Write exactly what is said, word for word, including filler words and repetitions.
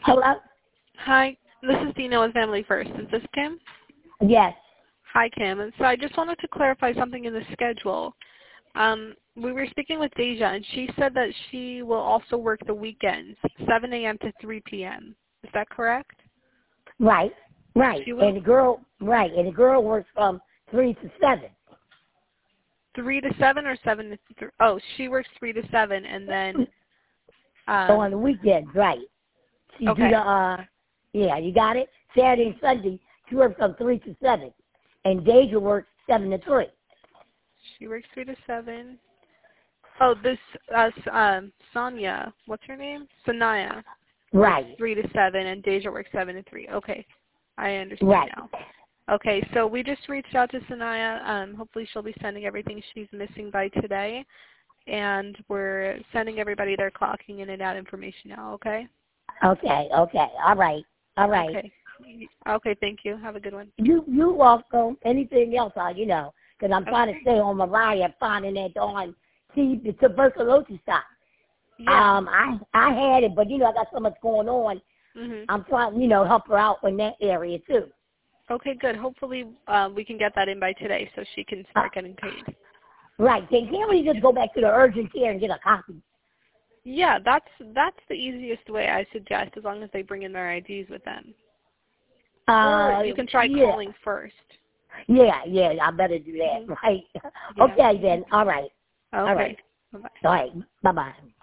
Hello? Hi, this is Dina with Family First. Is this Kim? Yes. Hi, Kim. And so I just wanted to clarify something in the schedule. Um, we were speaking with Deja, and she said that she will also work the weekends, seven a m to three p m Is that correct? Right. Right. She will? And the girl, right, and the girl works from three to seven. three to seven or seven to three? Oh, she works three to seven, and then... Um, So on the weekends, right. She okay. do the, uh, yeah, you got it? Saturday and Sunday, she works from three to seven. And Deja works seven to three. She works three to seven. Oh, this, uh, um, Sonia, what's her name? Sanaya. Right. three to seven, and Deja works seven to three. Okay. I understand Right. now. Okay, so we just reached out to Sanaya. Um, hopefully she'll be sending everything she's missing by today. And we're sending everybody their clocking in and out information now, okay? Okay, okay. All right. All right. Okay. Okay, thank you. Have a good one. You you welcome. Anything else, uh, you know, because I'm Okay. trying to stay on Mariah finding that on see the tuberculosis shot. Yeah. Um, I I had it, but you know I got so much going on. Mhm. I'm trying, you know, help her out in that area too. Okay, good. Hopefully um, we can get that in by today so she can start Uh, getting paid. right. Then can't we just go back to the urgent care and get a copy? Yeah, that's that's the easiest way I suggest, as long as they bring in their I Ds with them. Uh, Or you can try yeah. calling first. Yeah, yeah. I better do that. Mhm. Right. Yeah. Okay then. All right. All Okay. right. Bye-bye. All right. Bye bye.